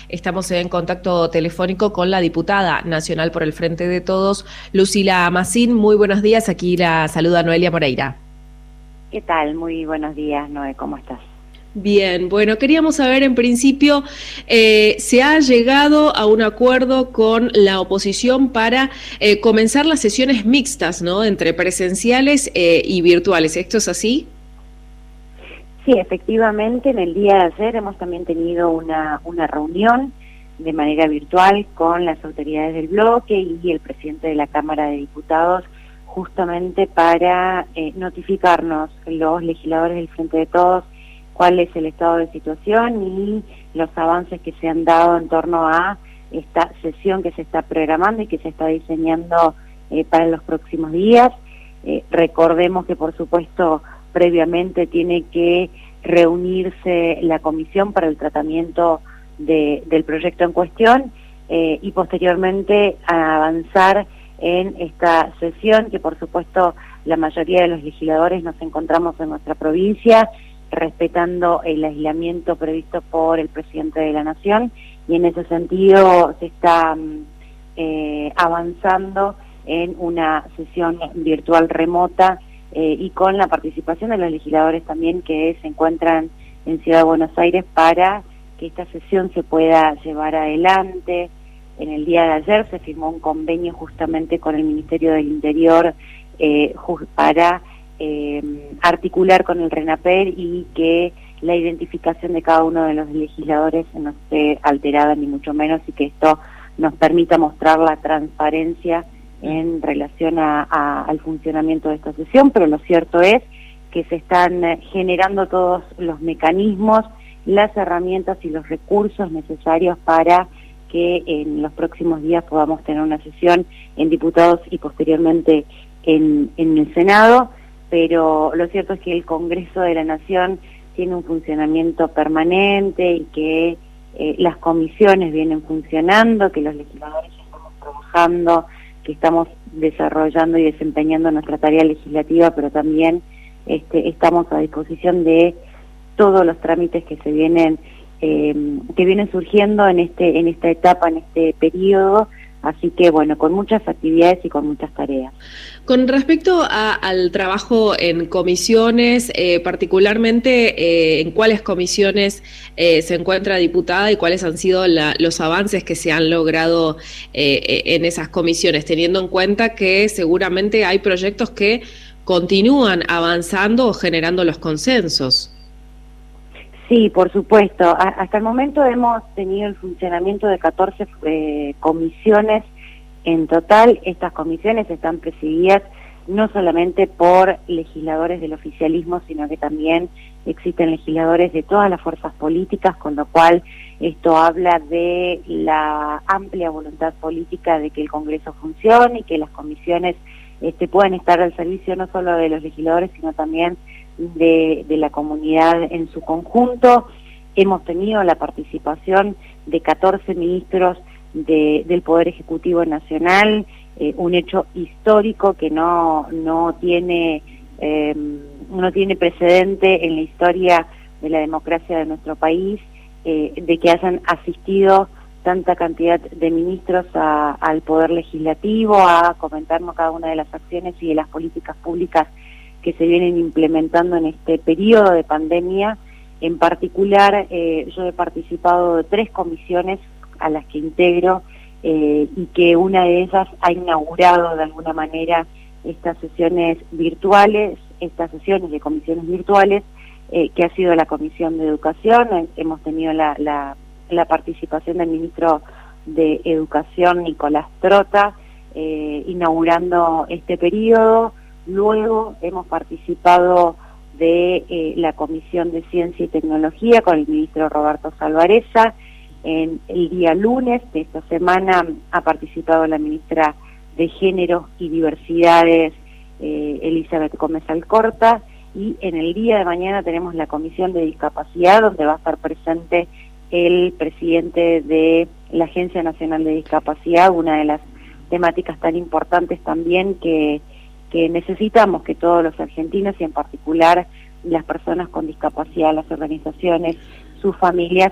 estamos en contacto telefónico con la diputada nacional por el Frente de Todos, Lucila Massín. Muy buenos días, aquí la saluda Noelia Moreira. ¿Qué tal? Muy buenos días, Noé, ¿cómo estás? Bien, bueno, queríamos saber en principio, ¿se ha llegado a un acuerdo con la oposición para comenzar las sesiones mixtas, ¿no? Entre presenciales y virtuales? ¿Esto es así? Sí, efectivamente, en el día de ayer hemos también tenido una reunión de manera virtual con las autoridades del bloque y el presidente de la Cámara de Diputados, justamente para notificarnos los legisladores del Frente de Todos cuál es el estado de situación y los avances que se han dado en torno a esta sesión que se está programando y que se está diseñando para los próximos días. Recordemos que, por supuesto, previamente tiene que reunirse la comisión para el tratamiento del proyecto en cuestión y posteriormente a avanzar en esta sesión, que por supuesto la mayoría de los legisladores nos encontramos en nuestra provincia, respetando el aislamiento previsto por el presidente de la Nación, y en ese sentido se está avanzando en una sesión virtual remota y con la participación de los legisladores también que se encuentran en Ciudad de Buenos Aires para que esta sesión se pueda llevar adelante. En el día de ayer se firmó un convenio justamente con el Ministerio del Interior para articular con el RENAPER y que la identificación de cada uno de los legisladores no esté alterada ni mucho menos, y que esto nos permita mostrar la transparencia en relación al funcionamiento de esta sesión. Pero lo cierto es que se están generando todos los mecanismos, las herramientas y los recursos necesarios para que en los próximos días podamos tener una sesión en diputados y posteriormente en el Senado. Pero lo cierto es que el Congreso de la Nación tiene un funcionamiento permanente y que las comisiones vienen funcionando, que los legisladores estamos trabajando, que estamos desarrollando y desempeñando nuestra tarea legislativa, pero también estamos a disposición de todos los trámites que vienen surgiendo en esta etapa, en este periodo. Así que bueno, con muchas actividades y con muchas tareas. Con respecto al trabajo en comisiones, particularmente en cuáles comisiones se encuentra diputada y cuáles han sido los avances que se han logrado en esas comisiones, teniendo en cuenta que seguramente hay proyectos que continúan avanzando o generando los consensos. Sí, por supuesto. Hasta el momento hemos tenido el funcionamiento de 14 comisiones en total. Estas comisiones están presididas no solamente por legisladores del oficialismo, sino que también existen legisladores de todas las fuerzas políticas, con lo cual esto habla de la amplia voluntad política de que el Congreso funcione y que las comisiones puedan estar al servicio no solo de los legisladores, sino también de la comunidad en su conjunto. Hemos tenido la participación de 14 ministros del Poder Ejecutivo Nacional, un hecho histórico que no tiene precedente en la historia de la democracia de nuestro país, de que hayan asistido tanta cantidad de ministros al Poder Legislativo a comentarnos cada una de las acciones y de las políticas públicas que se vienen implementando en este periodo de pandemia. En particular, yo he participado de 3 comisiones a las que integro y que una de ellas ha inaugurado de alguna manera estas sesiones virtuales, estas sesiones de comisiones virtuales, que ha sido la Comisión de Educación. Hemos tenido la participación del ministro de Educación, Nicolás Trota, inaugurando este periodo. Luego hemos participado de la Comisión de Ciencia y Tecnología con el ministro Roberto Salvarezza. El día lunes de esta semana ha participado la ministra de Género y Diversidades, Elizabeth Gómez Alcorta, y en el día de mañana tenemos la Comisión de Discapacidad, donde va a estar presente el presidente de la Agencia Nacional de Discapacidad, una de las temáticas tan importantes también que necesitamos que todos los argentinos, y en particular las personas con discapacidad, las organizaciones, sus familias,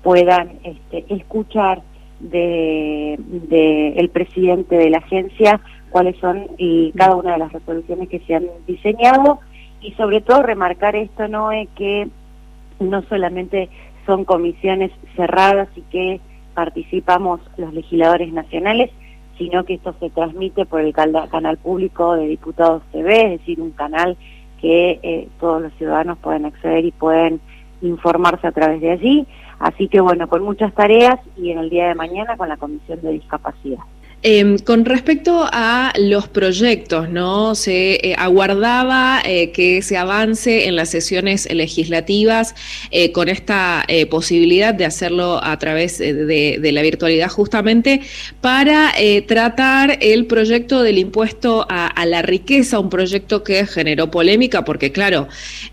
puedan escuchar de el presidente de la agencia cuáles son cada una de las resoluciones que se han diseñado, y sobre todo remarcar esto, ¿no? Que no solamente son comisiones cerradas y que participamos los legisladores nacionales, sino que esto se transmite por el canal público de Diputados TV, es decir, un canal que todos los ciudadanos pueden acceder y pueden informarse a través de allí. Así que bueno, con muchas tareas, y en el día de mañana con la Comisión de Discapacidad. Con respecto a los proyectos, ¿no? Se aguardaba que se avance en las sesiones legislativas con esta posibilidad de hacerlo a través de la virtualidad, justamente para tratar el proyecto del impuesto a la riqueza, un proyecto que generó polémica porque, claro,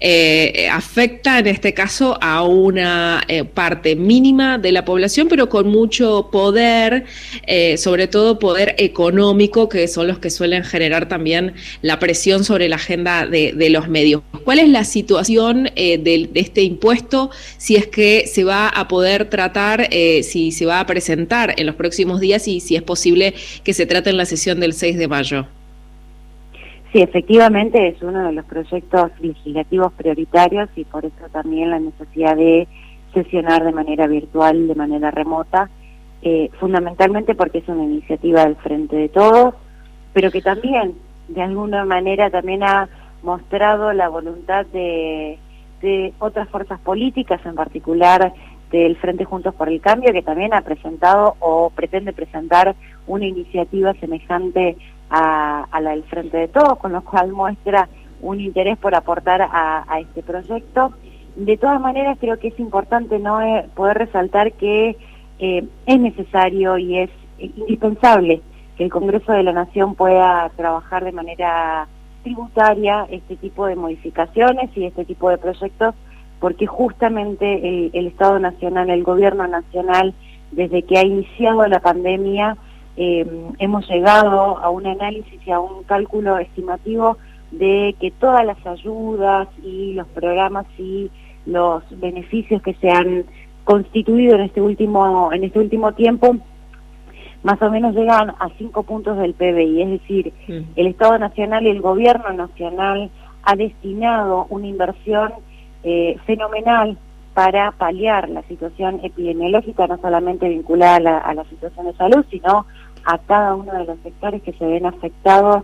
afecta en este caso a una parte mínima de la población, pero con mucho poder, sobre todo poder económico, que son los que suelen generar también la presión sobre la agenda de los medios. ¿Cuál es la situación de este impuesto? Si es que se va a poder tratar, si se va a presentar en los próximos días y si es posible que se trate en la sesión del 6 de mayo. Sí, efectivamente es uno de los proyectos legislativos prioritarios, y por eso también la necesidad de sesionar de manera virtual, de manera remota, fundamentalmente porque es una iniciativa del Frente de Todos, pero que también, de alguna manera, también ha mostrado la voluntad de otras fuerzas políticas, en particular del Frente Juntos por el Cambio, que también ha presentado o pretende presentar una iniciativa semejante a la del Frente de Todos, con lo cual muestra un interés por aportar a este proyecto. De todas maneras, creo que es importante poder resaltar que es necesario y es indispensable que el Congreso de la Nación pueda trabajar de manera tributaria este tipo de modificaciones y este tipo de proyectos, porque justamente el Estado Nacional, el Gobierno Nacional, desde que ha iniciado la pandemia, hemos llegado a un análisis y a un cálculo estimativo de que todas las ayudas y los programas y los beneficios que se han constituido en este último tiempo, más o menos llegan a 5 puntos del PBI, es decir, el Estado Nacional y el Gobierno Nacional ha destinado una inversión fenomenal para paliar la situación epidemiológica, no solamente vinculada a la situación de salud, sino a cada uno de los sectores que se ven afectados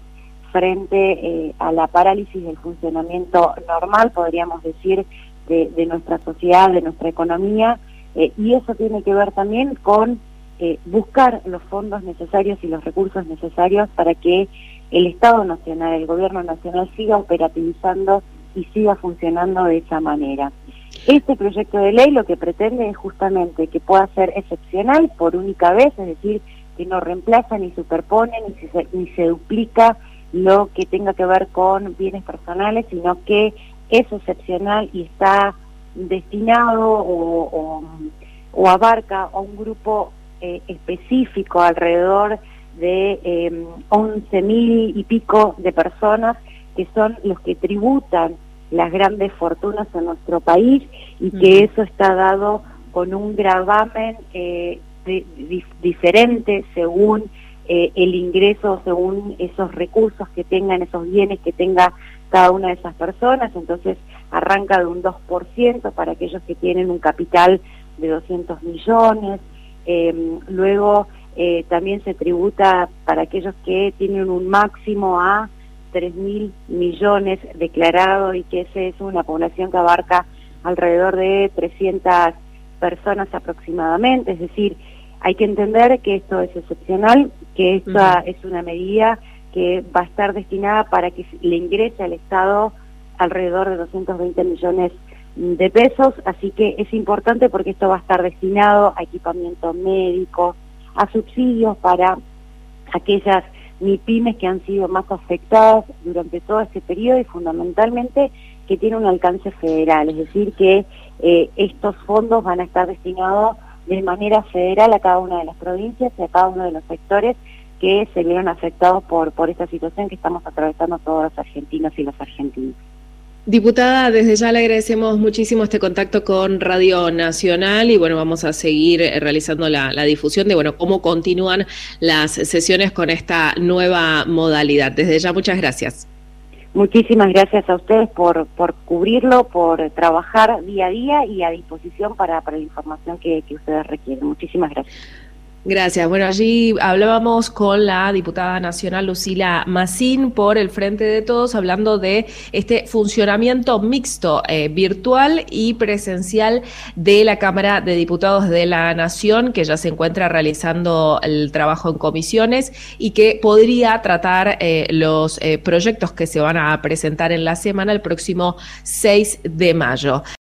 frente a la parálisis del funcionamiento normal, podríamos decir, de nuestra sociedad, de nuestra economía, y eso tiene que ver también con buscar los fondos necesarios y los recursos necesarios para que el Estado Nacional, el Gobierno Nacional, siga operativizando y siga funcionando de esa manera. Este proyecto de ley lo que pretende es justamente que pueda ser excepcional por única vez, es decir, que no reemplaza ni superpone ni se duplica lo que tenga que ver con bienes personales, sino que es excepcional y está destinado o abarca a un grupo específico, alrededor de 11.000 y pico de personas, que son los que tributan las grandes fortunas en nuestro país, y que eso está dado con un gravamen diferente según el ingreso, según esos recursos que tengan, esos bienes que tenga cada una de esas personas. Entonces arranca de un 2% para aquellos que tienen un capital de 200 millones, luego también se tributa para aquellos que tienen un máximo a 3.000 millones declarado, y que esa es una población que abarca alrededor de 300 personas aproximadamente. Es decir, hay que entender que esto es excepcional, que esta es una medida que va a estar destinada para que le ingrese al Estado alrededor de 220 millones de pesos, así que es importante porque esto va a estar destinado a equipamiento médico, a subsidios para aquellas MIPYMES que han sido más afectadas durante todo este periodo, y fundamentalmente que tiene un alcance federal, es decir, que estos fondos van a estar destinados de manera federal a cada una de las provincias y a cada uno de los sectores que se vieron afectados por esta situación que estamos atravesando todos los argentinos y las argentinas. Diputada, desde ya le agradecemos muchísimo este contacto con Radio Nacional y bueno, vamos a seguir realizando la difusión de bueno cómo continúan las sesiones con esta nueva modalidad. Desde ya, muchas gracias. Muchísimas gracias a ustedes por cubrirlo, por trabajar día a día y a disposición para la información que ustedes requieren. Muchísimas gracias. Gracias. Bueno, allí hablábamos con la diputada nacional Lucila Massín por el Frente de Todos, hablando de este funcionamiento mixto, virtual y presencial de la Cámara de Diputados de la Nación, que ya se encuentra realizando el trabajo en comisiones y que podría tratar los proyectos que se van a presentar en la semana el próximo 6 de mayo.